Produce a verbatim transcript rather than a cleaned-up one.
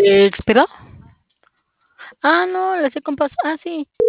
¿Expiró? Ah, no, la hacía con paso. Ah, sí.